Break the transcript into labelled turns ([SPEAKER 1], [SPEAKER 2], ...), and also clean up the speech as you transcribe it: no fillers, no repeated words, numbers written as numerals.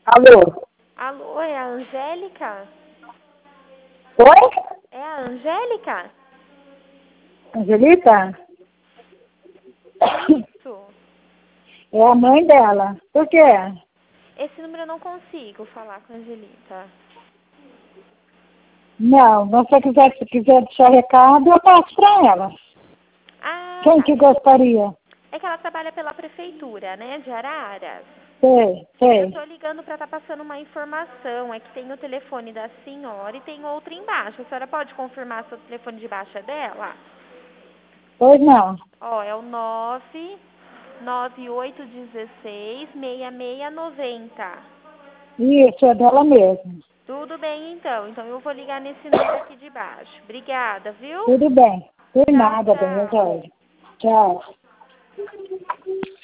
[SPEAKER 1] Alô?
[SPEAKER 2] Alô, é a Angélica?
[SPEAKER 1] Oi?
[SPEAKER 2] É a Angélica?
[SPEAKER 1] Angelita?
[SPEAKER 2] Isso.
[SPEAKER 1] É a mãe dela. Por quê?
[SPEAKER 2] Esse número eu não consigo falar com a Angelita.
[SPEAKER 1] Não, se você quiser deixar recado, eu passo para ela.
[SPEAKER 2] Ah,
[SPEAKER 1] Quem
[SPEAKER 2] tá.
[SPEAKER 1] que gostaria?
[SPEAKER 2] É que ela trabalha pela prefeitura, né, de Araras.
[SPEAKER 1] Sei,
[SPEAKER 2] Eu
[SPEAKER 1] sei.
[SPEAKER 2] tô ligando pra estar passando uma informação. É que tem o telefone da senhora e tem outro embaixo. A senhora pode confirmar se o telefone de baixo é dela?
[SPEAKER 1] Pois não.
[SPEAKER 2] Ó, é o 99816 6690.
[SPEAKER 1] Isso, é dela mesmo.
[SPEAKER 2] Tudo bem, então. Então eu vou ligar nesse número aqui de baixo. Obrigada, viu?
[SPEAKER 1] Tudo bem. Por
[SPEAKER 2] Tchau,
[SPEAKER 1] nada, dona
[SPEAKER 2] tchau.
[SPEAKER 1] Jorge. Tchau.